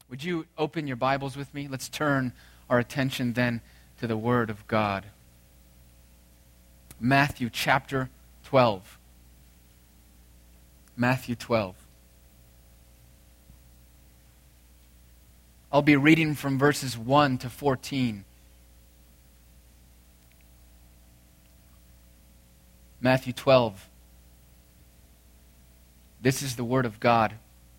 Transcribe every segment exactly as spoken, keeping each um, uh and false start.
Would you open your Bibles with me? Let's turn our attention then to the Word of God. Matthew chapter twelve. Matthew twelve. I'll be reading from verses one to fourteen. Matthew twelve. This is the Word of God.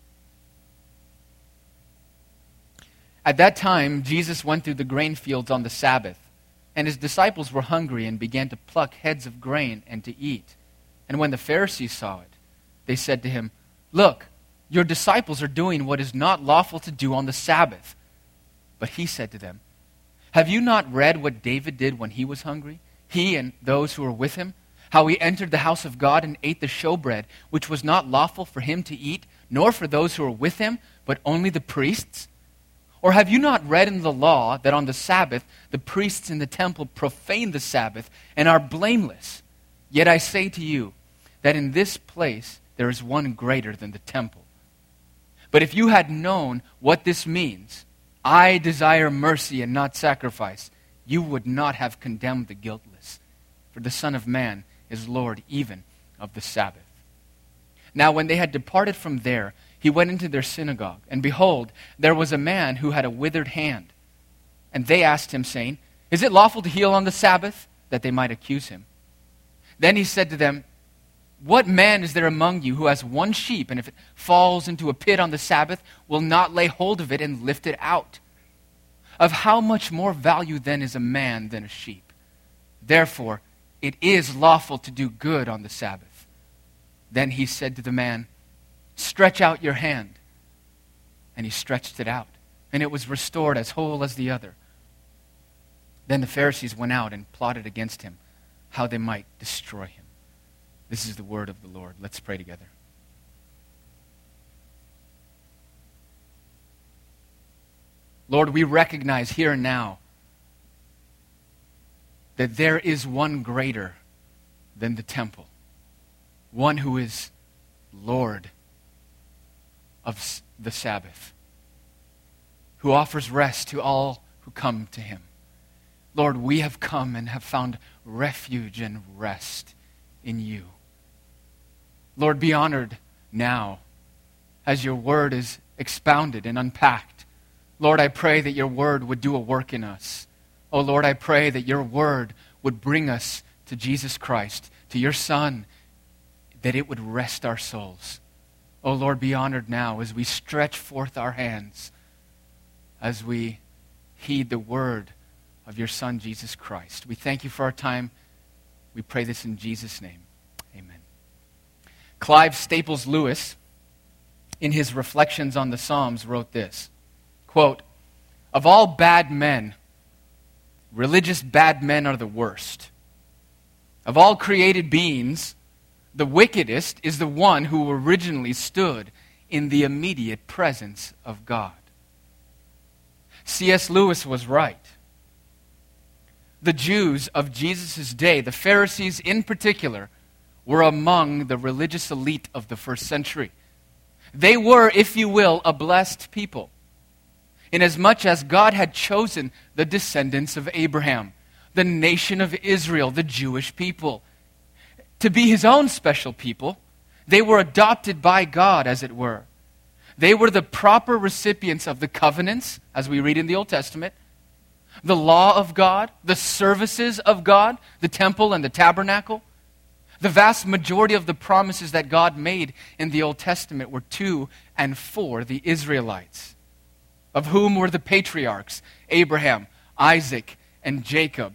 At that time, Jesus went through the grain fields on the Sabbath, and his disciples were hungry and began to pluck heads of grain and to eat. And when the Pharisees saw it, they said to him, "Look, your disciples are doing what is not lawful to do on the Sabbath." But he said to them, "Have you not read what David did when he was hungry, he and those who were with him? How he entered the house of God and ate the showbread, which was not lawful for him to eat, nor for those who were with him, but only the priests? Or have you not read in the law that on the Sabbath the priests in the temple profane the Sabbath and are blameless? Yet I say to you that in this place there is one greater than the temple. But if you had known what this means, 'I desire mercy and not sacrifice,' you would not have condemned the guiltless. For the Son of Man is Lord even of the Sabbath." Now when they had departed from there, he went into their synagogue, and behold, there was a man who had a withered hand. And they asked him, saying, "Is it lawful to heal on the Sabbath?" that they might accuse him. Then he said to them, "What man is there among you who has one sheep, and if it falls into a pit on the Sabbath, will not lay hold of it and lift it out? Of how much more value then is a man than a sheep? Therefore, it is lawful to do good on the Sabbath." Then he said to the man, "Stretch out your hand." And he stretched it out, and it was restored as whole as the other. Then the Pharisees went out and plotted against him, how they might destroy him. This is the word of the Lord. Let's pray together. Lord, we recognize here and now that there is one greater than the temple, one who is Lord of the Sabbath, who offers rest to all who come to him. Lord, we have come and have found refuge and rest in you. Lord, be honored now as your word is expounded and unpacked. Lord, I pray that your word would do a work in us. Oh Lord, I pray that your word would bring us to Jesus Christ, to your Son, that it would rest our souls. Oh Lord, be honored now as we stretch forth our hands, as we heed the word of your Son, Jesus Christ. We thank you for our time. We pray this in Jesus' name. Amen. Clive Staples Lewis, in his Reflections on the Psalms, wrote this, quote, "Of all bad men, religious bad men are the worst. Of all created beings, the wickedest is the one who originally stood in the immediate presence of God." C S Lewis was right. The Jews of Jesus' day, the Pharisees in particular, were among the religious elite of the first century. They were, if you will, a blessed people, inasmuch as God had chosen the descendants of Abraham, the nation of Israel, the Jewish people, to be his own special people. They were adopted by God, as it were. They were the proper recipients of the covenants, as we read in the Old Testament, the law of God, the services of God, the temple and the tabernacle. The vast majority of the promises that God made in the Old Testament were to and for the Israelites, of whom were the patriarchs, Abraham, Isaac, and Jacob,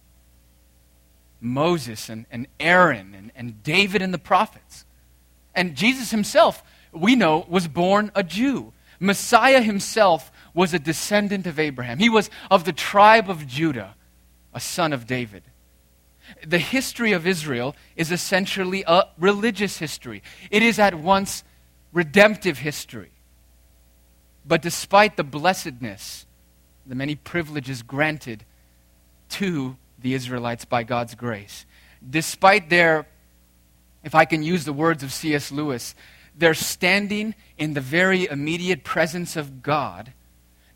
Moses and, and Aaron and, and David and the prophets. And Jesus himself, we know, was born a Jew. Messiah himself was a descendant of Abraham. He was of the tribe of Judah, a son of David. The history of Israel is essentially a religious history. It is at once redemptive history. But despite the blessedness, the many privileges granted to the Israelites by God's grace, despite their, if I can use the words of C S Lewis, their standing in the very immediate presence of God,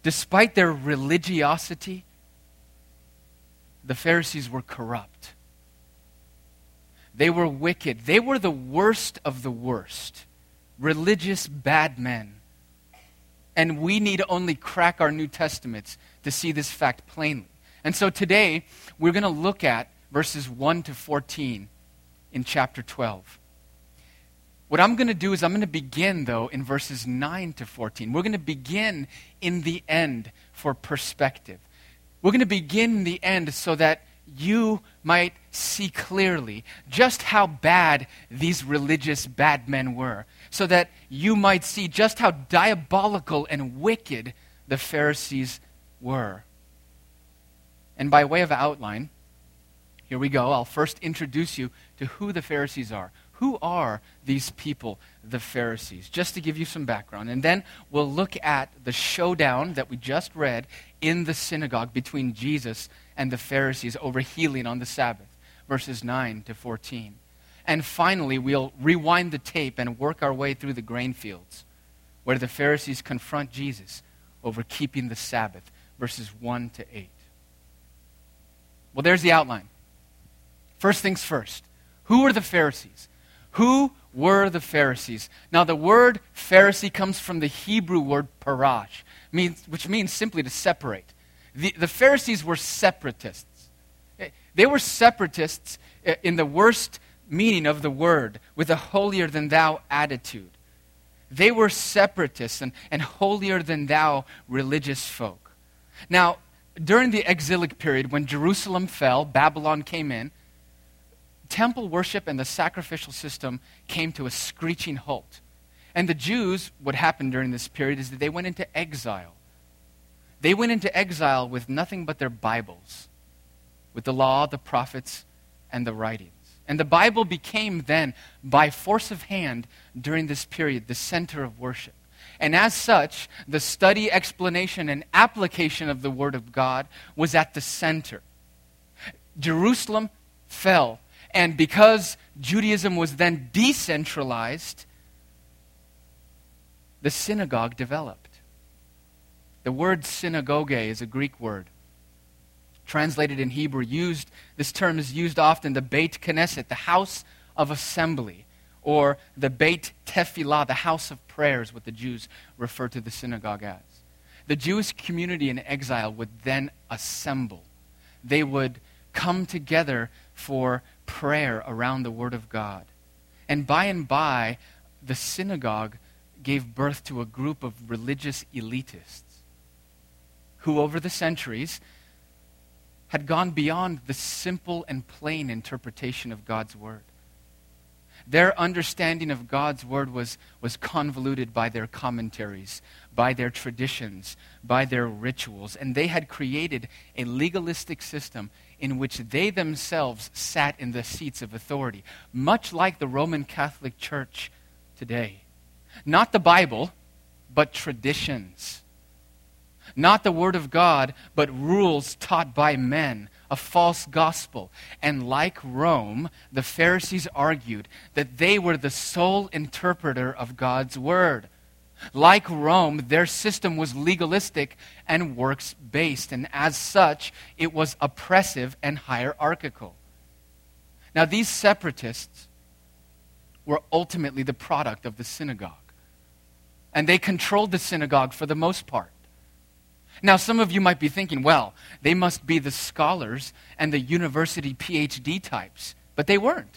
despite their religiosity, the Pharisees were corrupt. They were wicked. They were the worst of the worst. Religious bad men. And we need only crack our New Testaments to see this fact plainly. And so today, we're going to look at verses one to fourteen in chapter twelve. What I'm going to do is I'm going to begin, though, in verses nine to fourteen. We're going to begin in the end for perspective. We're going to begin in the end so that you might see clearly just how bad these religious bad men were, so that you might see just how diabolical and wicked the Pharisees were. And by way of outline, here we go. I'll first introduce you to who the Pharisees are. Who are these people, the Pharisees? Just to give you some background. And then we'll look at the showdown that we just read in the synagogue between Jesus and the Pharisees over healing on the Sabbath, verses nine to fourteen. And finally, we'll rewind the tape and work our way through the grain fields, where the Pharisees confront Jesus over keeping the Sabbath, verses one to eight. Well, there's the outline. First things first. Who were the Pharisees? Who were the Pharisees? Now, the word Pharisee comes from the Hebrew word parash, means, which means simply to separate. The, the Pharisees were separatists. They were separatists in the worst meaning of the word, with a holier-than-thou attitude. They were separatists and, and holier-than-thou religious folk. Now, during the exilic period, when Jerusalem fell, Babylon came in, temple worship and the sacrificial system came to a screeching halt. And the Jews, what happened during this period is that they went into exile. They went into exile with nothing but their Bibles, with the law, the prophets, and the writings. And the Bible became then, by force of hand, during this period, the center of worship. And as such, the study, explanation, and application of the Word of God was at the center. Jerusalem fell. And because Judaism was then decentralized, the synagogue developed. The word synagogue is a Greek word. Translated in Hebrew, used this term is used often, the Beit Knesset, the house of assembly, or the Beit Tefillah, the house of prayers, what the Jews refer to the synagogue as. The Jewish community in exile would then assemble. They would come together for prayer around the Word of God. And by and by, the synagogue gave birth to a group of religious elitists who over the centuries had gone beyond the simple and plain interpretation of God's Word. Their understanding of God's Word was, was convoluted by their commentaries, by their traditions, by their rituals, and they had created a legalistic system in which they themselves sat in the seats of authority, much like the Roman Catholic Church today. Not the Bible, but traditions. Not the Word of God, but rules taught by men, a false gospel. And like Rome, the Pharisees argued that they were the sole interpreter of God's Word. Like Rome, their system was legalistic and works-based, and as such, it was oppressive and hierarchical. Now, these separatists were ultimately the product of the synagogue, and they controlled the synagogue for the most part. Now, some of you might be thinking, well, they must be the scholars and the university P H D types, but they weren't.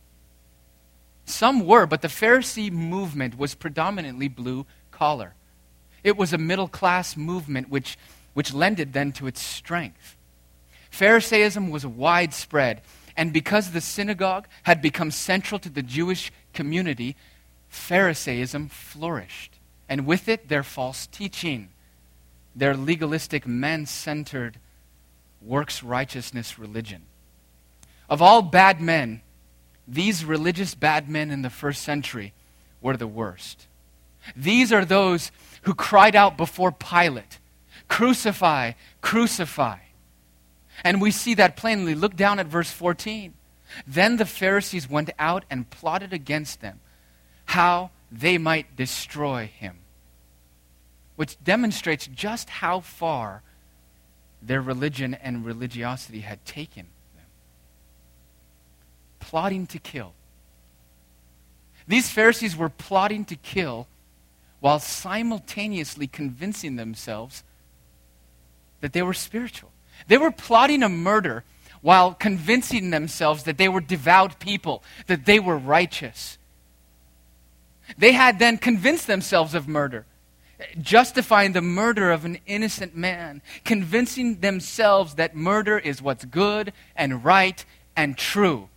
Some were, but the Pharisee movement was predominantly blue-collar. It was a middle-class movement which, which lended then to its strength. Pharisaism was widespread, and because the synagogue had become central to the Jewish community, Pharisaism flourished, and with it their false teaching, their legalistic, man-centered, works-righteousness religion. Of all bad men, these religious bad men in the first century were the worst. These are those who cried out before Pilate, "Crucify, crucify." And we see that plainly. Look down at verse fourteen. Then the Pharisees went out and plotted against them how they might destroy him. which demonstrates just how far their religion and religiosity had taken them. Plotting to kill. These Pharisees were plotting to kill while simultaneously convincing themselves that they were spiritual. They were plotting a murder while convincing themselves that they were devout people, that they were righteous. They had then convinced themselves of murder, justifying the murder of an innocent man, convincing themselves that murder is what's good and right and true.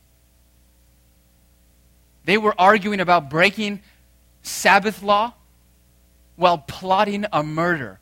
They were arguing about breaking Sabbath law while plotting a murder.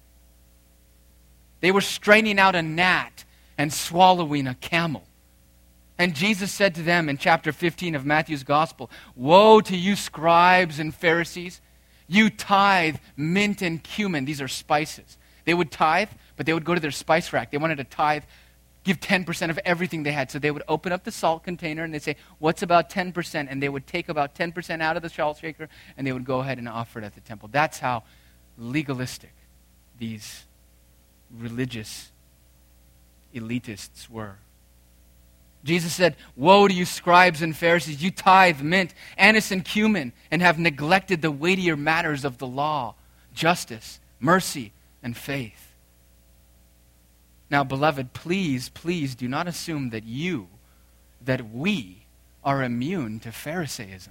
They were straining out a gnat and swallowing a camel. And Jesus said to them in chapter fifteen of Matthew's Gospel, "Woe to you scribes and Pharisees! You tithe mint and cumin." These are spices. They would tithe, but they would go to their spice rack. They wanted to tithe, give ten percent of everything they had. So they would open up the salt container and they'd say, "What's about ten percent?" And they would take about ten percent out of the salt shaker and they would go ahead and offer it at the temple. That's how legalistic these religious elitists were. Jesus said, "Woe to you scribes and Pharisees! You tithe mint, anise, and cumin, and have neglected the weightier matters of the law, justice, mercy, and faith." Now, beloved, please, please do not assume that you, that we, are immune to Pharisaism.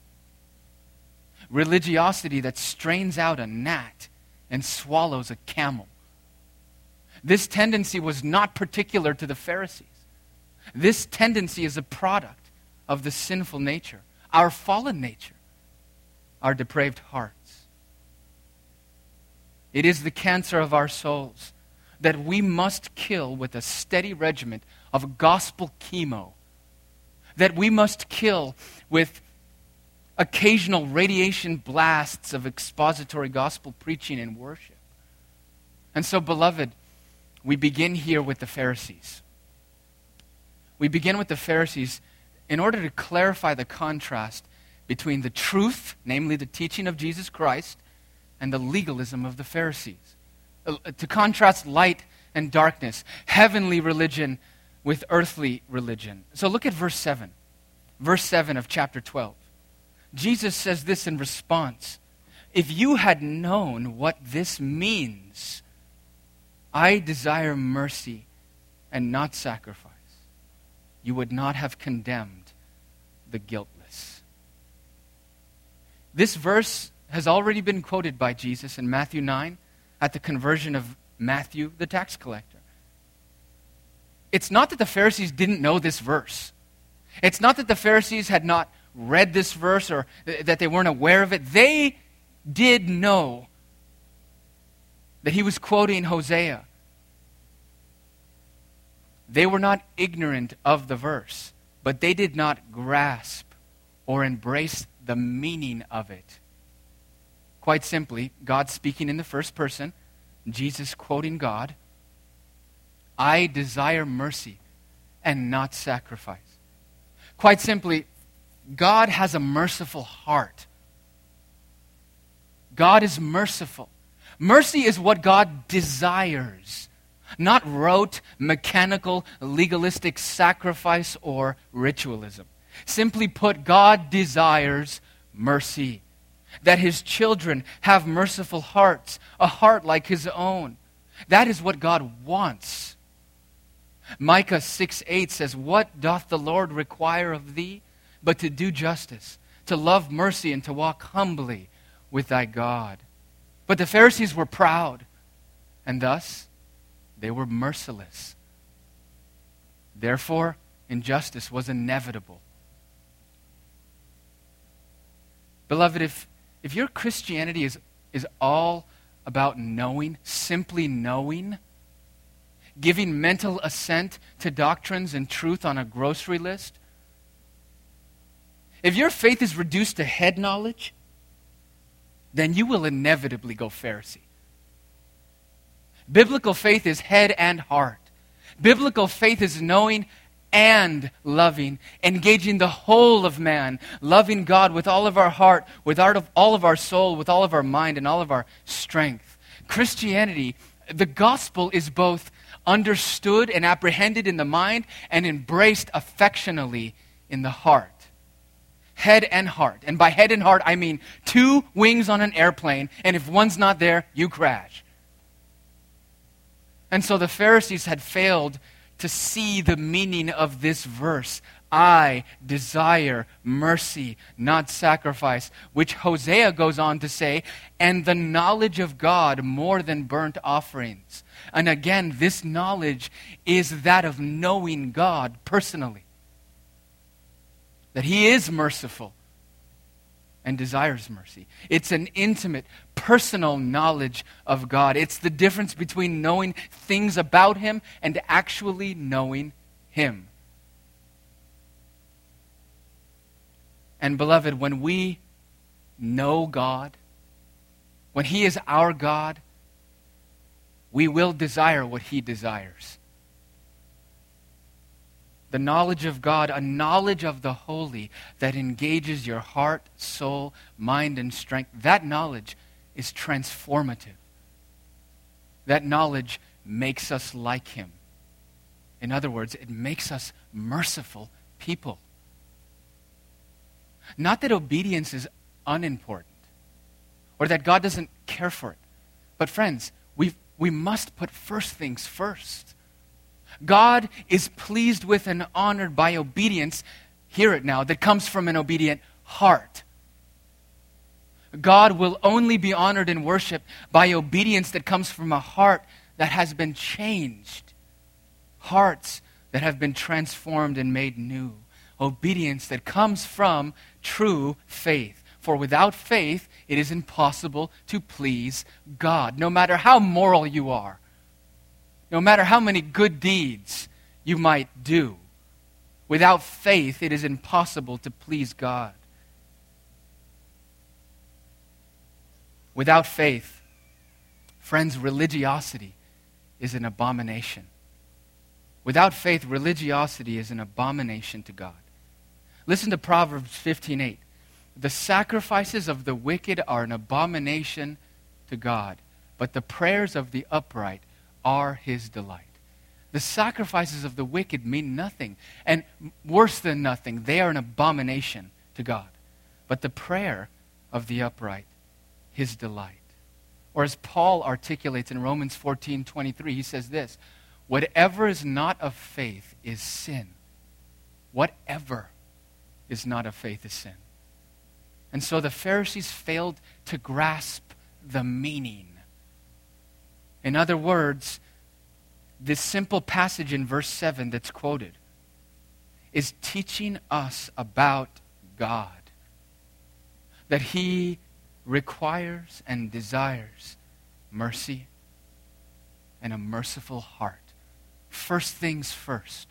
Religiosity that strains out a gnat and swallows a camel. This tendency was not particular to the Pharisees. This tendency is a product of the sinful nature, our fallen nature, our depraved hearts. It is the cancer of our souls that we must kill with a steady regimen of gospel chemo, that we must kill with occasional radiation blasts of expository gospel preaching and worship. And so, beloved, we begin here with the Pharisees. We begin with the Pharisees in order to clarify the contrast between the truth, namely the teaching of Jesus Christ, and the legalism of the Pharisees. Uh, to contrast light and darkness, heavenly religion with earthly religion. So look at verse seven. Verse seven of chapter twelve. Jesus says this in response. "If you had known what this means, I desire mercy and not sacrifice, you would not have condemned the guiltless." This verse has already been quoted by Jesus in Matthew nine at the conversion of Matthew, the tax collector. It's not that the Pharisees didn't know this verse. It's not that the Pharisees had not read this verse or that they weren't aware of it. They did know that he was quoting Hosea. They were not ignorant of the verse, but they did not grasp or embrace the meaning of it. Quite simply, God speaking in the first person, Jesus quoting God, "I desire mercy and not sacrifice." Quite simply, God has a merciful heart. God is merciful. Mercy is what God desires, not rote, mechanical, legalistic sacrifice or ritualism. Simply put, God desires mercy. That his children have merciful hearts, a heart like his own. That is what God wants. Micah six eight says, "What doth the Lord require of thee, but to do justice, to love mercy, and to walk humbly with thy God?" But the Pharisees were proud, and thus they were merciless. Therefore, injustice was inevitable. Beloved, if, if your Christianity is, is all about knowing, simply knowing, giving mental assent to doctrines and truth on a grocery list, if your faith is reduced to head knowledge, then you will inevitably go Pharisee. Biblical faith is head and heart. Biblical faith is knowing and loving, engaging the whole of man, loving God with all of our heart, with all of our soul, with all of our mind, and all of our strength. Christianity, the gospel, is both understood and apprehended in the mind and embraced affectionately in the heart. Head and heart. And by head and heart, I mean two wings on an airplane, and if one's not there, you crash. And so the Pharisees had failed to see the meaning of this verse. I desire mercy, not sacrifice, which Hosea goes on to say, and the knowledge of God more than burnt offerings. And again, this knowledge is that of knowing God personally. That He is merciful and desires mercy. It's an intimate, personal knowledge of God. It's the difference between knowing things about Him and actually knowing Him. And beloved, when we know God, when He is our God, we will desire what He desires. The knowledge of God, a knowledge of the holy that engages your heart, soul, mind, and strength, that knowledge is transformative. That knowledge makes us like Him. In other words, it makes us merciful people. Not that obedience is unimportant or that God doesn't care for it. But friends, we we must put first things first. God is pleased with and honored by obedience, hear it now, that comes from an obedient heart. God will only be honored in worship by obedience that comes from a heart that has been changed. Hearts that have been transformed and made new. Obedience that comes from true faith. For without faith, it is impossible to please God. No matter how moral you are, no matter how many good deeds you might do, without faith, it is impossible to please God. Without faith, friends, religiosity is an abomination. Without faith, religiosity is an abomination to God. Listen to Proverbs fifteen eight. The sacrifices of the wicked are an abomination to God, but the prayers of the upright are His delight. The sacrifices of the wicked mean nothing, and worse than nothing, they are an abomination to God. But the prayer of the upright, His delight. Or as Paul articulates in Romans fourteen twenty-three, he says this, whatever is not of faith is sin. Whatever is not of faith is sin. And so the Pharisees failed to grasp the meaning. In other words, this simple passage in verse seven that's quoted is teaching us about God. That He requires and desires mercy and a merciful heart. First things first.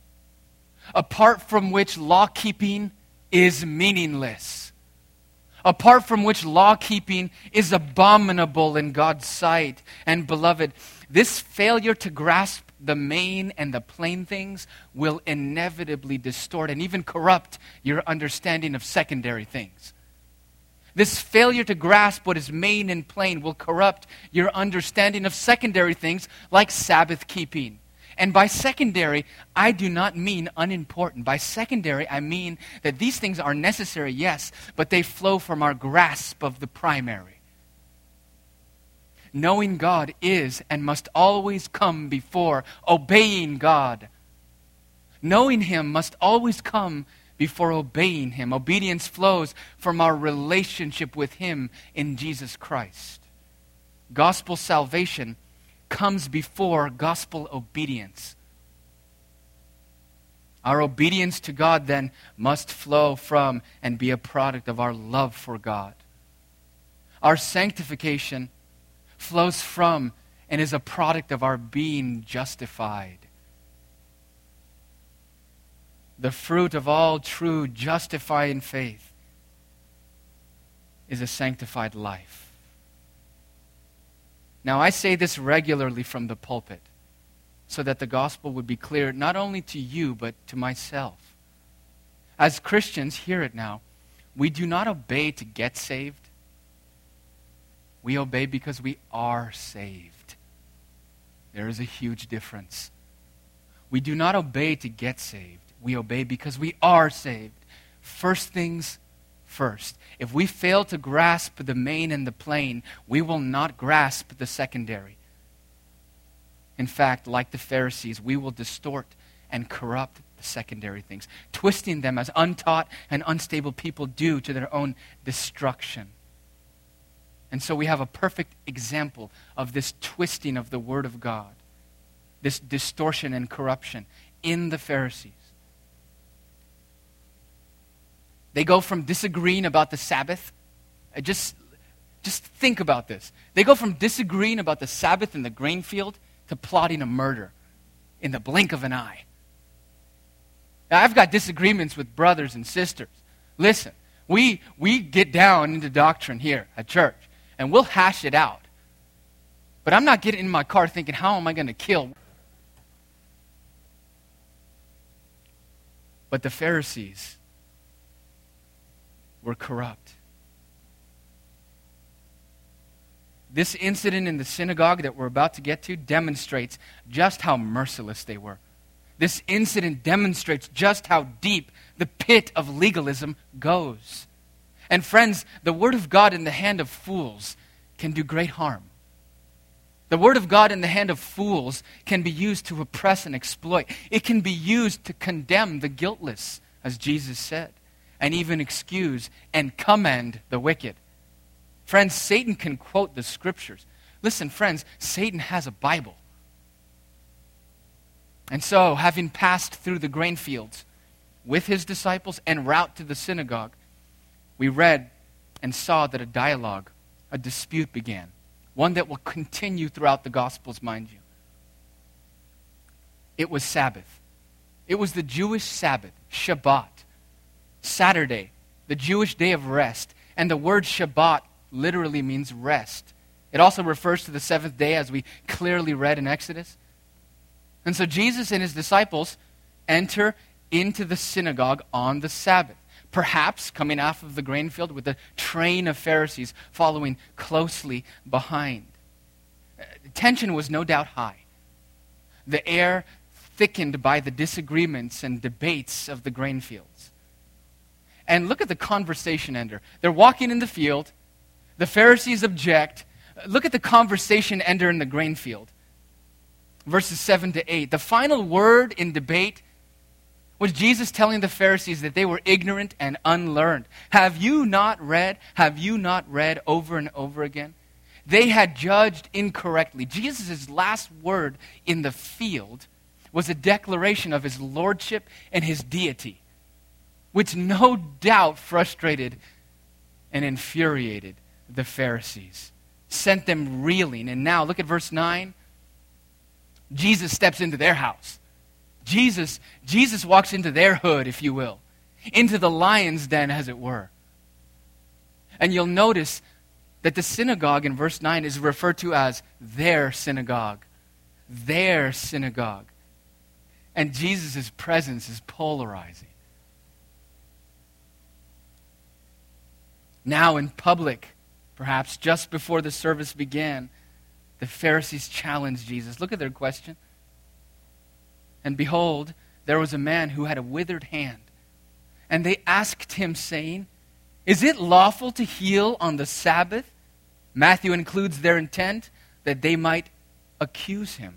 Apart from which law-keeping is meaningless. Apart from which law-keeping is abominable in God's sight. And beloved, this failure to grasp the main and the plain things will inevitably distort and even corrupt your understanding of secondary things. This failure to grasp what is main and plain will corrupt your understanding of secondary things like Sabbath keeping. And by secondary, I do not mean unimportant. By secondary, I mean that these things are necessary, yes, but they flow from our grasp of the primary. Knowing God is and must always come before obeying God. Knowing Him must always come before obeying Him. Obedience flows from our relationship with Him in Jesus Christ. Gospel salvation comes before gospel obedience. Our obedience to God then must flow from and be a product of our love for God. Our sanctification flows from and is a product of our being justified. The fruit of all true justifying faith is a sanctified life. Now, I say this regularly from the pulpit. so that the gospel would be clear not only to you, but to myself. As Christians, hear it now, we do not obey to get saved. We obey because we are saved. There is a huge difference. We do not obey to get saved. We obey because we are saved. First things first. If we fail to grasp the main and the plain, we will not grasp the secondary. In fact, like the Pharisees, we will distort and corrupt the secondary things, twisting them as untaught and unstable people do to their own destruction. And so we have a perfect example of this twisting of the Word of God, this distortion and corruption in the Pharisees. They go from disagreeing about the Sabbath. I just, just think about this. They go from disagreeing about the Sabbath in the grain field to plotting a murder in the blink of an eye. Now, I've got disagreements with brothers and sisters. Listen, we, we get down into doctrine here at church, and we'll hash it out. But I'm not getting in my car thinking, how am I going to kill? But the Pharisees were corrupt. This incident in the synagogue that we're about to get to demonstrates just how merciless they were. This incident demonstrates just how deep the pit of legalism goes. And friends, the Word of God in the hand of fools can do great harm. The Word of God in the hand of fools can be used to oppress and exploit. It can be used to condemn the guiltless, as Jesus said, and even excuse and commend the wicked. Friends, Satan can quote the Scriptures. Listen, friends, Satan has a Bible. And so, having passed through the grain fields with his disciples en route to the synagogue, we read and saw that a dialogue, a dispute began. One that will continue throughout the Gospels, mind you. It was Sabbath. It was the Jewish Sabbath, Shabbat. Saturday, the Jewish day of rest. And the word Shabbat literally means rest. It also refers to the seventh day, as we clearly read in Exodus. And so Jesus and his disciples enter into the synagogue on the Sabbath, perhaps coming off of the grain field with a train of Pharisees following closely behind. Tension was no doubt high. The air thickened by the disagreements and debates of the grain fields. And look at the conversation ender. They're walking in the field. The Pharisees object. Look at the conversation ender in the grain field. Verses seven to eight. The final word in debate was Jesus telling the Pharisees that they were ignorant and unlearned. Have you not read? Have you not read over and over again? They had judged incorrectly. Jesus' last word in the field was a declaration of his lordship and his deity, which no doubt frustrated and infuriated the Pharisees, sent them reeling. And now, look at verse nine. Jesus steps into their house. Jesus, Jesus walks into their hood, if you will, into the lion's den, as it were. And you'll notice that the synagogue in verse nine is referred to as their synagogue. Their synagogue. And Jesus' presence is polarizing. Now in public, perhaps just before the service began, the Pharisees challenged Jesus. Look at their question. And behold, there was a man who had a withered hand. And they asked him, saying, is it lawful to heal on the Sabbath? Matthew includes their intent that they might accuse him.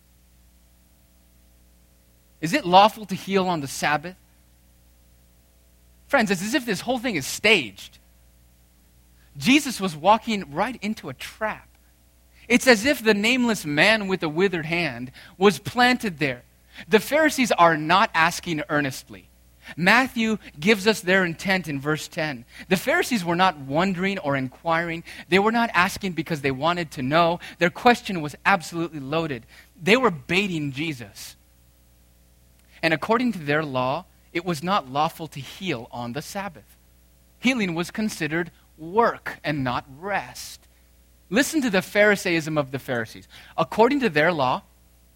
Is it lawful to heal on the Sabbath? Friends, it's as if this whole thing is staged. Jesus was walking right into a trap. It's as if the nameless man with the withered hand was planted there. The Pharisees are not asking earnestly. Matthew gives us their intent in verse ten. The Pharisees were not wondering or inquiring. They were not asking because they wanted to know. Their question was absolutely loaded. They were baiting Jesus. And according to their law, it was not lawful to heal on the Sabbath. Healing was considered work and not rest. Listen to the Pharisaism of the Pharisees. According to their law,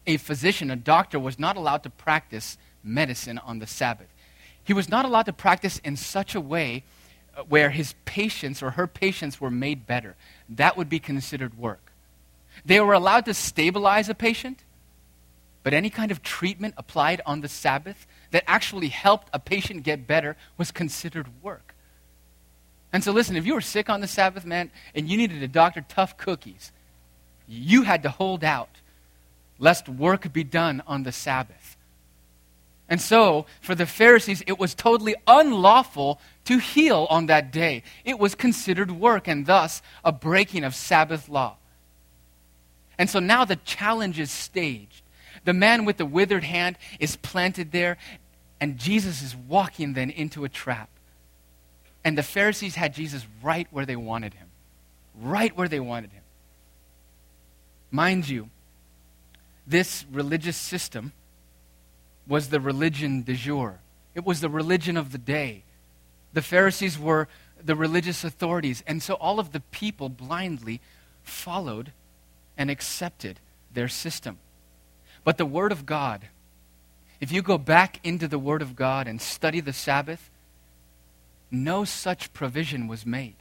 a physician, a doctor, was not allowed to practice medicine on the Sabbath. He was not allowed to practice in such a way where his patients or her patients were made better. That would be considered work. They were allowed to stabilize a patient, but any kind of treatment applied on the Sabbath that actually helped a patient get better was considered work. And so listen, if you were sick on the Sabbath, man, and you needed a doctor tough cookies, you had to hold out lest work be done on the Sabbath. And so, for the Pharisees, it was totally unlawful to heal on that day. It was considered work and thus a breaking of Sabbath law. And so now the challenge is staged. The man with the withered hand is planted there, and Jesus is walking then into a trap. And the Pharisees had Jesus right where they wanted him. Right where they wanted him. Mind you, this religious system was the religion du jour. It was the religion of the day. The Pharisees were the religious authorities, and so all of the people blindly followed and accepted their system. But the Word of God, if you go back into the Word of God and study the Sabbath, no such provision was made.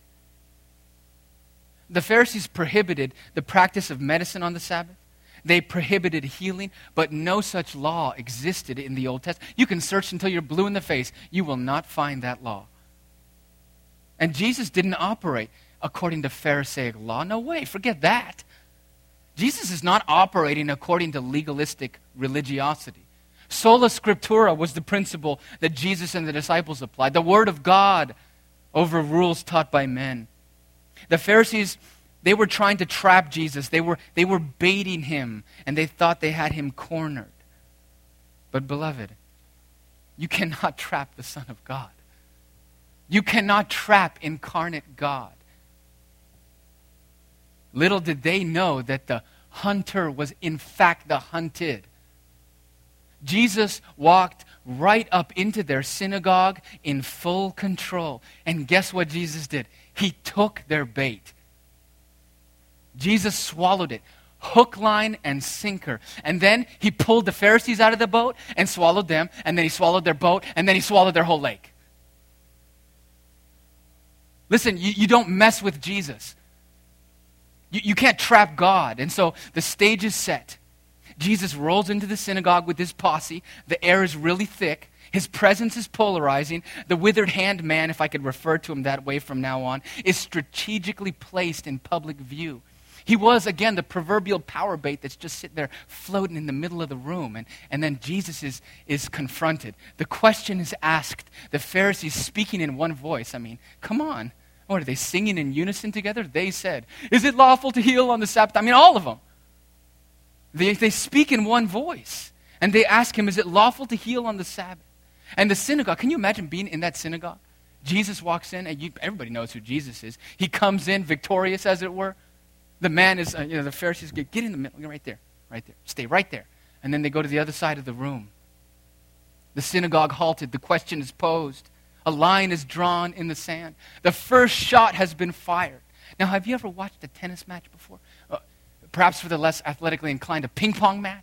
The Pharisees prohibited the practice of medicine on the Sabbath. They prohibited healing, but no such law existed in the Old Testament. You can search until you're blue in the face. You will not find that law. And Jesus didn't operate according to Pharisaic law. No way, forget that. Jesus is not operating according to legalistic religiosity. Sola scriptura was the principle that Jesus and the disciples applied. The Word of God over rules taught by men. The Pharisees, they were trying to trap Jesus. They were, they were baiting him, and they thought they had him cornered. But beloved, you cannot trap the Son of God. You cannot trap incarnate God. Little did they know that the hunter was in fact the hunted. Jesus walked right up into their synagogue in full control. And guess what Jesus did? He took their bait. Jesus swallowed it, hook, line, and sinker. And then he pulled the Pharisees out of the boat and swallowed them. And then he swallowed their boat. And then he swallowed their whole lake. Listen, you, you don't mess with Jesus. You, you can't trap God. And so the stage is set. Jesus rolls into the synagogue with his posse. The air is really thick. His presence is polarizing. The withered hand man, if I could refer to him that way from now on, is strategically placed in public view. He was, again, the proverbial power bait that's just sitting there floating in the middle of the room. And, and then Jesus is, is confronted. The question is asked. The Pharisees speaking in one voice. I mean, come on. What, are they singing in unison together? They said, is it lawful to heal on the Sabbath? I mean, all of them. They, they speak in one voice. And they ask him, is it lawful to heal on the Sabbath? And the synagogue, can you imagine being in that synagogue? Jesus walks in, and you, everybody knows who Jesus is. He comes in victorious, as it were. The man is, uh, you know, the Pharisees get, get in the middle, right there, right there. Stay right there. And then they go to the other side of the room. The synagogue halted. The question is posed. A line is drawn in the sand. The first shot has been fired. Now, have you ever watched a tennis match before? Uh, perhaps for the less athletically inclined, a ping pong match?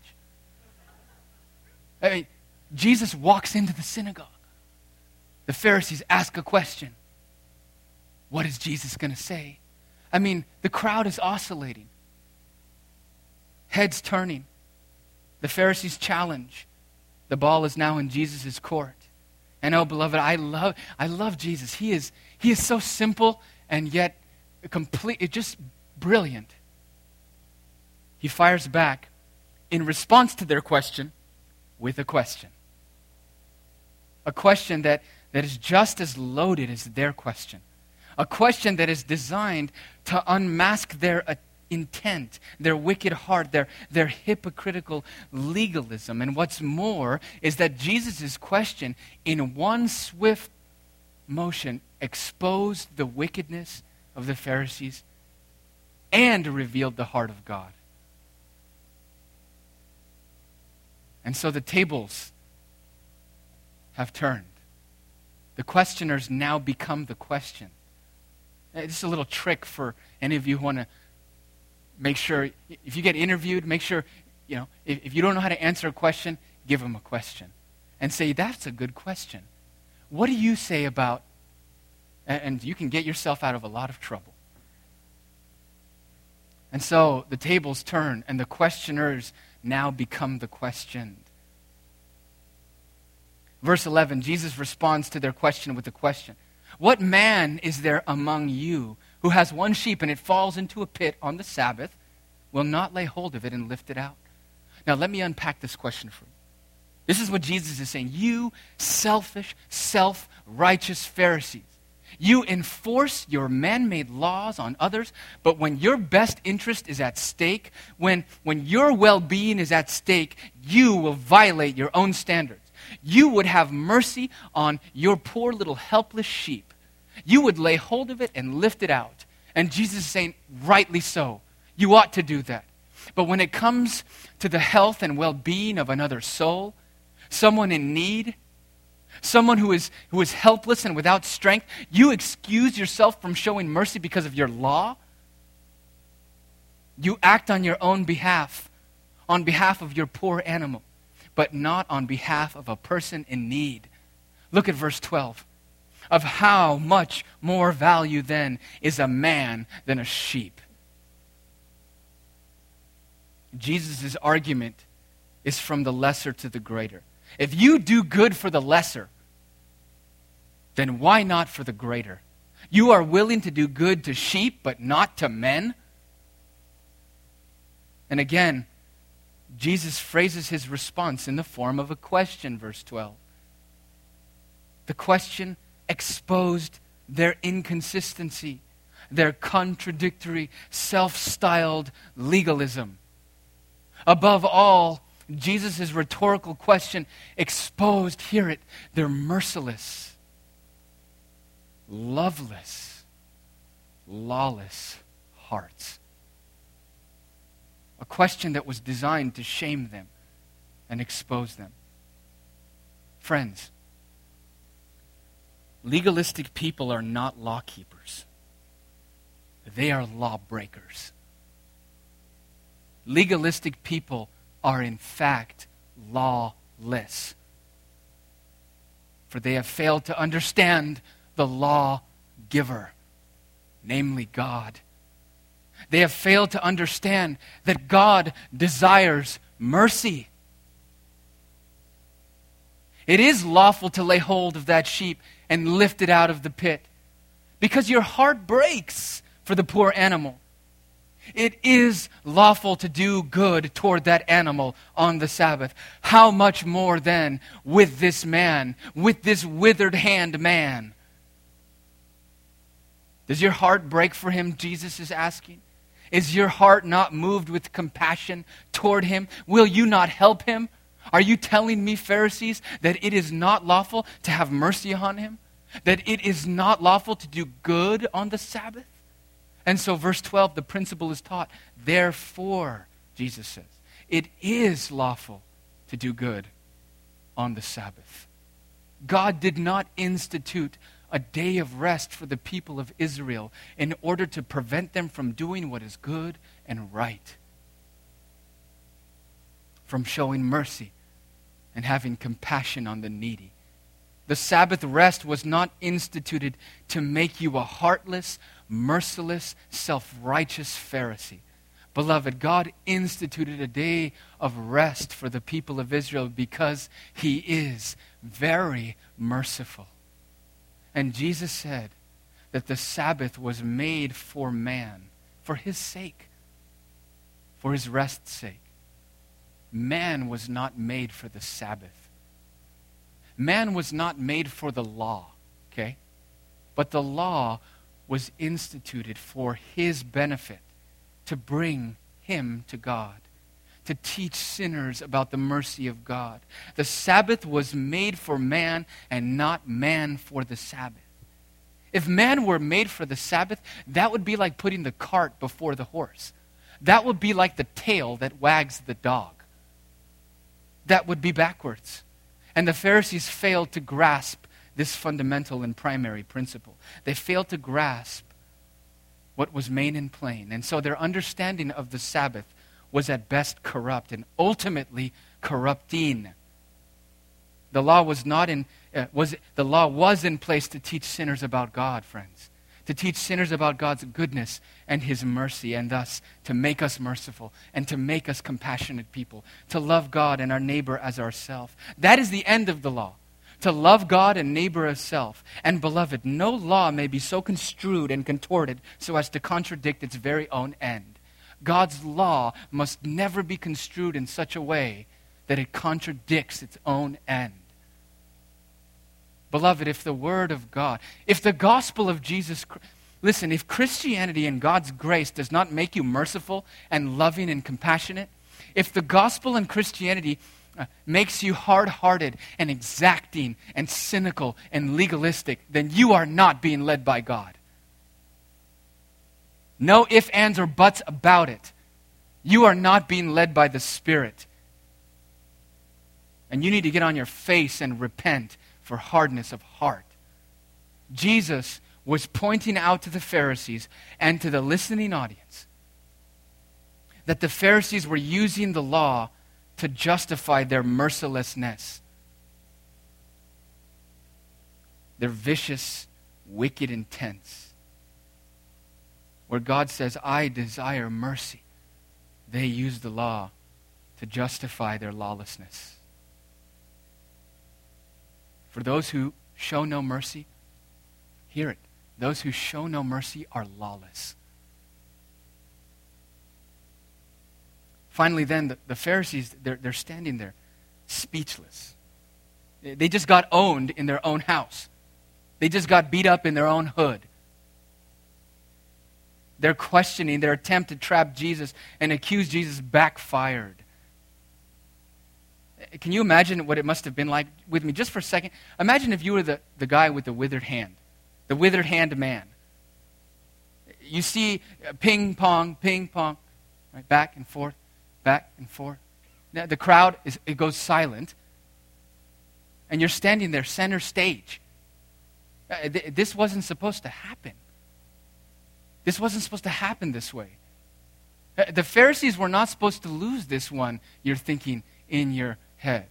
I mean, Jesus walks into the synagogue. The Pharisees ask a question. What is Jesus going to say? I mean, the crowd is oscillating. Heads turning. The Pharisees challenge. The ball is now in Jesus' court. And oh, beloved, I love I love Jesus. He is, he is so simple and yet complete, just brilliant. He fires back in response to their question with a question. A question that, that is just as loaded as their question. A question that is designed to unmask their uh, intent, their wicked heart, their, their hypocritical legalism. And what's more is that Jesus' question, in one swift motion, exposed the wickedness of the Pharisees and revealed the heart of God. And so the tables have turned. The questioners now become the question. It's a little trick for any of you who want to make sure, if you get interviewed, make sure you know, if, if you don't know how to answer a question, give them a question. And say, that's a good question. What do you say about, and, and you can get yourself out of a lot of trouble. And so the tables turn, and the questioners now become the questioned. Verse eleven, Jesus responds to their question with a question. What man is there among you who has one sheep and it falls into a pit on the Sabbath, will not lay hold of it and lift it out? Now let me unpack this question for you. This is what Jesus is saying. You selfish, self-righteous Pharisees. You enforce your man-made laws on others, but when your best interest is at stake, when, when your well-being is at stake, you will violate your own standards. You would have mercy on your poor little helpless sheep. You would lay hold of it and lift it out. And Jesus is saying, rightly so. You ought to do that. But when it comes to the health and well-being of another soul, someone in need, someone who is, who is helpless and without strength, you excuse yourself from showing mercy because of your law. You act on your own behalf, on behalf of your poor animal, but not on behalf of a person in need. Look at verse twelve. Of how much more value then is a man than a sheep? Jesus' argument is from the lesser to the greater. If you do good for the lesser, then why not for the greater? You are willing to do good to sheep, but not to men? And again, Jesus phrases his response in the form of a question, verse twelve. The question exposed their inconsistency, their contradictory, self-styled legalism. Above all, Jesus' rhetorical question exposed, hear it, their merciless, loveless, lawless hearts. A question that was designed to shame them and expose them. Friends, legalistic people are not law keepers. They are lawbreakers. Legalistic people are in fact lawless. For they have failed to understand the lawgiver, namely God. They have failed to understand that God desires mercy. It is lawful to lay hold of that sheep and lift it out of the pit, because your heart breaks for the poor animal. It is lawful to do good toward that animal on the Sabbath. How much more then with this man, with this withered hand man? Does your heart break for him, Jesus is asking? Is your heart not moved with compassion toward him? Will you not help him? Are you telling me, Pharisees, that it is not lawful to have mercy on him? That it is not lawful to do good on the Sabbath? And so verse twelve, the principle is taught. Therefore, Jesus says, it is lawful to do good on the Sabbath. God did not institute a day of rest for the people of Israel in order to prevent them from doing what is good and right, from showing mercy and having compassion on the needy. The Sabbath rest was not instituted to make you a heartless, merciless, self-righteous Pharisee. Beloved, God instituted a day of rest for the people of Israel because he is very merciful. And Jesus said that the Sabbath was made for man, for his sake, for his rest's sake. Man was not made for the Sabbath. Man was not made for the law, okay? But the law was instituted for his benefit, to bring him to God, to teach sinners about the mercy of God. The Sabbath was made for man and not man for the Sabbath. If man were made for the Sabbath, that would be like putting the cart before the horse. That would be like the tail that wags the dog. That would be backwards. And the Pharisees failed to grasp this fundamental and primary principle. They failed to grasp what was main and plain. And so their understanding of the Sabbath was at best corrupt and ultimately corrupting. The law was not in uh, was the law was in place to teach sinners about God, friends. To teach sinners about God's goodness and his mercy, and thus to make us merciful and to make us compassionate people, to love God and our neighbor as ourselves. That is the end of the law. To love God and neighbor as self. And beloved, no law may be so construed and contorted so as to contradict its very own end. God's law must never be construed in such a way that it contradicts its own end. Beloved, if the Word of God, if the gospel of Jesus Christ, listen, if Christianity and God's grace does not make you merciful and loving and compassionate, if the gospel and Christianity uh, makes you hard-hearted and exacting and cynical and legalistic, then you are not being led by God. No ifs, ands, or buts about it. You are not being led by the Spirit. And you need to get on your face and repent for hardness of heart. Jesus was pointing out to the Pharisees and to the listening audience that the Pharisees were using the law to justify their mercilessness, their vicious, wicked intents. Where God says, I desire mercy, they use the law to justify their lawlessness. For those who show no mercy, hear it. Those who show no mercy are lawless. Finally then, the, the Pharisees, they're, they're standing there speechless. They just got owned in their own house. They just got beat up in their own hood. Their questioning, their attempt to trap Jesus and accuse Jesus backfired. Can you imagine what it must have been like with me just for a second? Imagine if you were the, the guy with the withered hand, the withered hand man. You see ping pong, ping pong, right? Back and forth, back and forth. Now, the crowd, is it goes silent, and you're standing there center stage. Uh, th- this wasn't supposed to happen. This wasn't supposed to happen this way. Uh, the Pharisees were not supposed to lose this one, you're thinking in your head.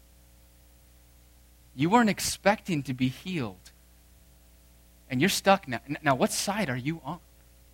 You weren't expecting to be healed. And you're stuck now. Now, what side are you on?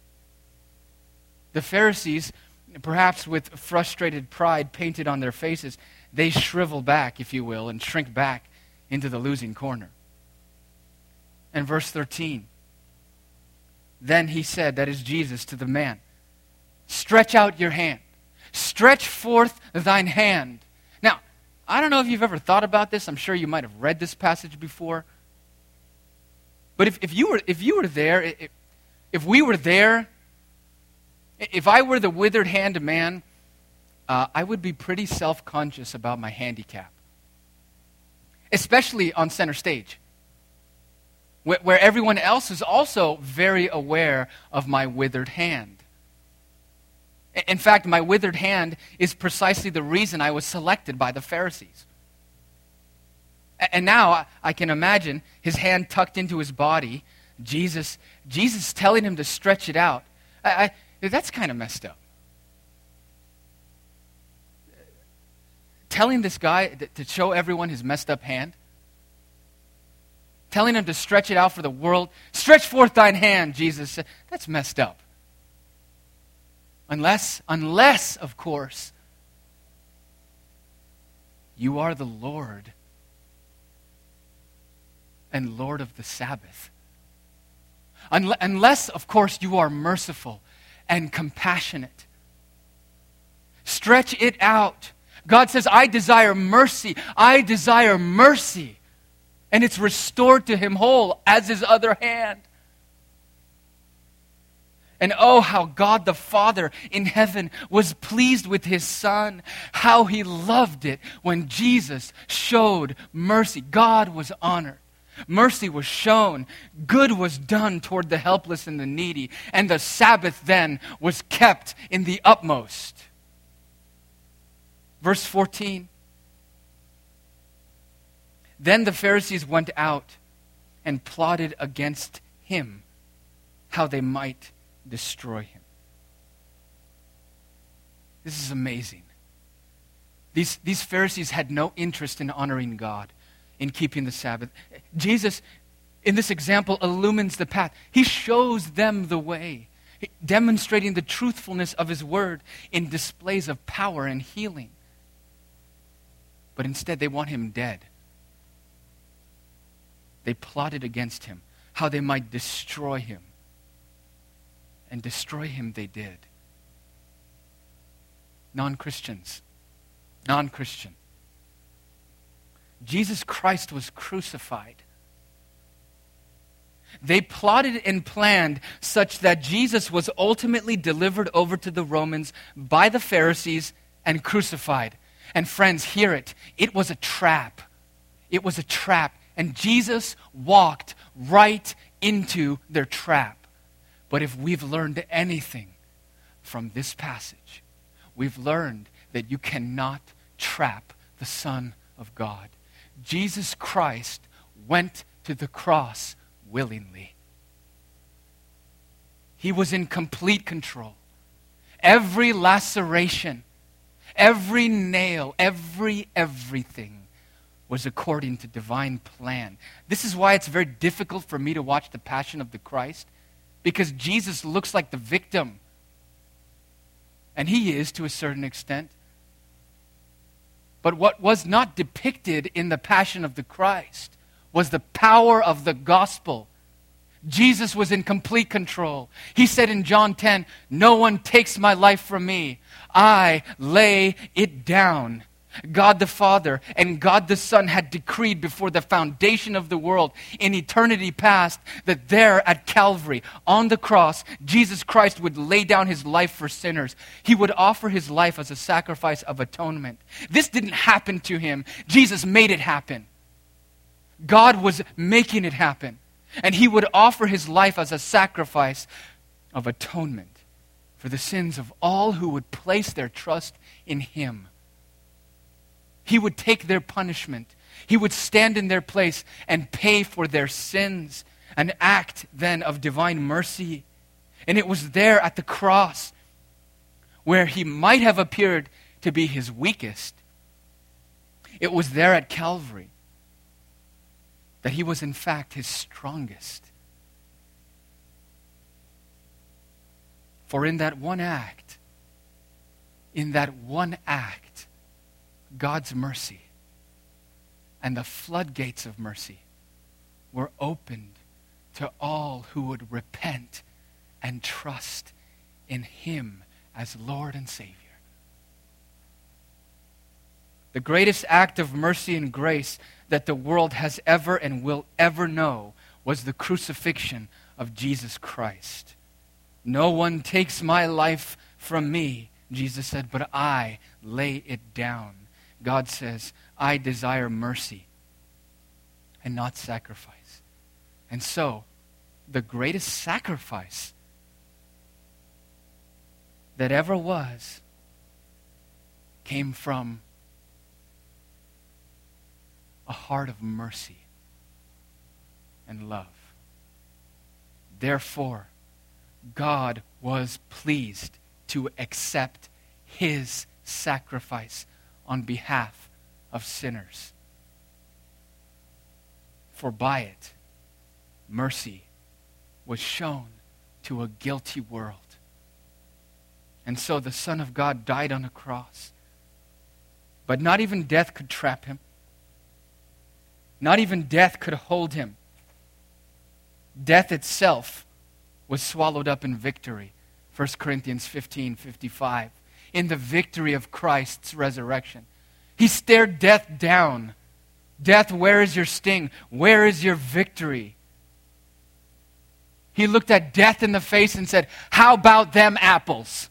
The Pharisees, perhaps with frustrated pride painted on their faces, they shrivel back, if you will, and shrink back into the losing corner. And verse thirteen, then he said, that is Jesus, to the man, stretch out your hand. Stretch forth thine hand. Now, I don't know if you've ever thought about this. I'm sure you might have read this passage before. But if, if you were if you were there, if, if we were there, if I were the withered hand man, uh, I would be pretty self-conscious about my handicap. Especially on center stage, where, where everyone else is also very aware of my withered hand. In fact, my withered hand is precisely the reason I was selected by the Pharisees. And now I can imagine his hand tucked into his body, Jesus, Jesus telling him to stretch it out. I, I, that's kind of messed up. Telling this guy to show everyone his messed up hand. Telling him to stretch it out for the world. Stretch forth thine hand, Jesus said. That's messed up. Unless, unless, of course, you are the Lord and Lord of the Sabbath. Unless, of course, you are merciful and compassionate. Stretch it out. God says, I desire mercy. I desire mercy. And it's restored to him whole as his other hand. And oh, how God the Father in heaven was pleased with his Son. How he loved it when Jesus showed mercy. God was honored. Mercy was shown. Good was done toward the helpless and the needy. And the Sabbath then was kept in the utmost. Verse fourteen. Then the Pharisees went out and plotted against him how they might destroy him. This is amazing. These, these Pharisees had no interest in honoring God, in keeping the Sabbath. Jesus, in this example, illumines the path. He shows them the way, demonstrating the truthfulness of his word in displays of power and healing. But instead, they want him dead. They plotted against him, how they might destroy him. And destroy him they did. Non-Christians. Non-Christian. Jesus Christ was crucified. They plotted and planned such that Jesus was ultimately delivered over to the Romans by the Pharisees and crucified. And friends, hear it. It was a trap. It was a trap. And Jesus walked right into their trap. But if we've learned anything from this passage, we've learned that you cannot trap the Son of God. Jesus Christ went to the cross willingly. He was in complete control. Every laceration, every nail, every everything was according to divine plan. This is why it's very difficult for me to watch The Passion of the Christ, because Jesus looks like the victim. And he is to a certain extent. But what was not depicted in the Passion of the Christ was the power of the gospel. Jesus was in complete control. He said in John ten, "No one takes my life from me. I lay it down." God the Father and God the Son had decreed before the foundation of the world in eternity past that there at Calvary, on the cross, Jesus Christ would lay down his life for sinners. He would offer his life as a sacrifice of atonement. This didn't happen to him. Jesus made it happen. God was making it happen. And he would offer his life as a sacrifice of atonement for the sins of all who would place their trust in him. He would take their punishment. He would stand in their place and pay for their sins, an act then of divine mercy. And it was there at the cross where he might have appeared to be his weakest. It was there at Calvary that he was in fact his strongest. For in that one act, in that one act, God's mercy and the floodgates of mercy were opened to all who would repent and trust in him as Lord and Savior. The greatest act of mercy and grace that the world has ever and will ever know was the crucifixion of Jesus Christ. "No one takes my life from me," Jesus said, "but I lay it down." God says, "I desire mercy and not sacrifice." And so, the greatest sacrifice that ever was came from a heart of mercy and love. Therefore, God was pleased to accept his sacrifice on behalf of sinners. For by it, mercy was shown to a guilty world. And so the Son of God died on a cross. But not even death could trap him. Not even death could hold him. Death itself was swallowed up in victory. First Corinthians fifteen fifty-five. In the victory of Christ's resurrection. He stared death down. "Death, where is your sting? Where is your victory?" He looked at death in the face and said, "How about them apples?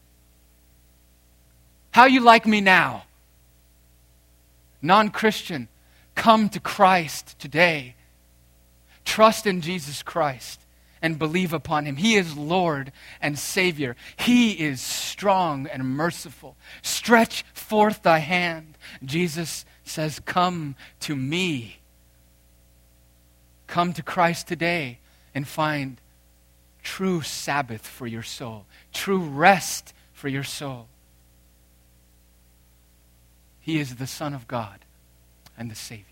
How you like me now?" Non-Christian, come to Christ today. Trust in Jesus Christ and believe upon him. He is Lord and Savior. He is strong and merciful. Stretch forth thy hand. Jesus says, "Come to me." Come to Christ today and find true Sabbath for your soul, true rest for your soul. He is the Son of God and the Savior.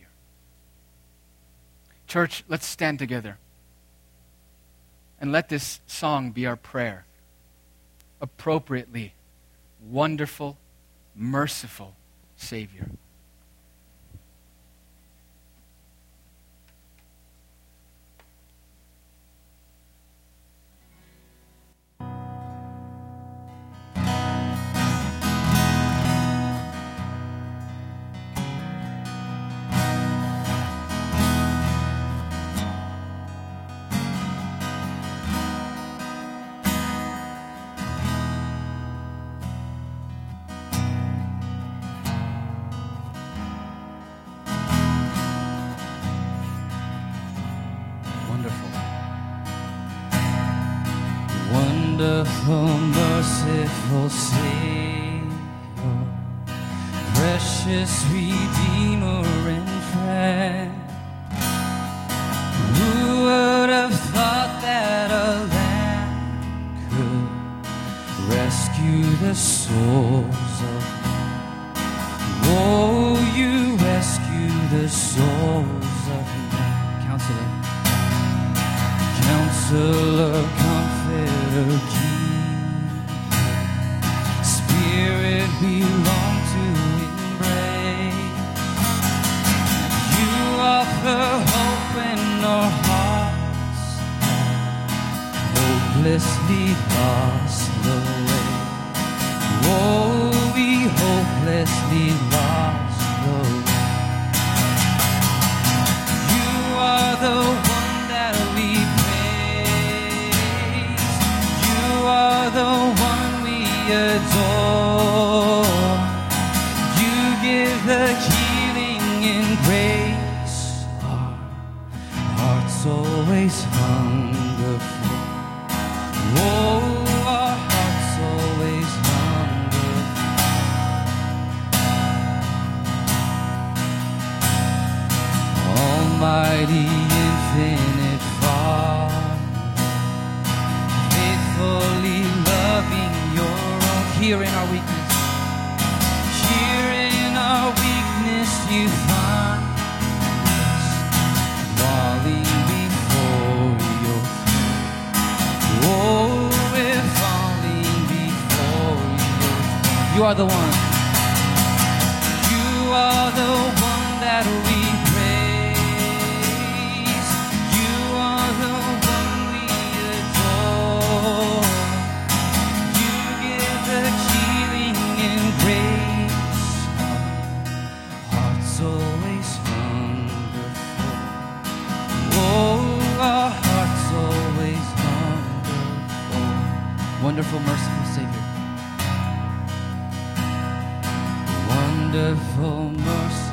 Church, let's stand together and let this song be our prayer. Appropriately, wonderful, merciful Savior. Wonderful, merciful Savior, precious Redeemer and friend. Who would have thought that a lamb could rescue the souls of men? Oh, you rescue the souls of men. Counselor, Counselor, Comforter, Keeper, Spirit we long to embrace. You offer hope when our hearts are hopelessly lost the way. Oh, we hopelessly lost the way. You are the one that we are the one we adore. You give the healing and grace our hearts always hunger for. Oh, our hearts always hunger for. Almighty, infinite Father, fully loving your own. Here in our weakness, here in our weakness you find us, falling before your throne. Oh, we're falling before your throne. You are the one. You are the one that we praise. You are the one we adore. Always hunger for. Oh, our hearts always hunger for. Wonderful, merciful Savior. Wonderful, merciful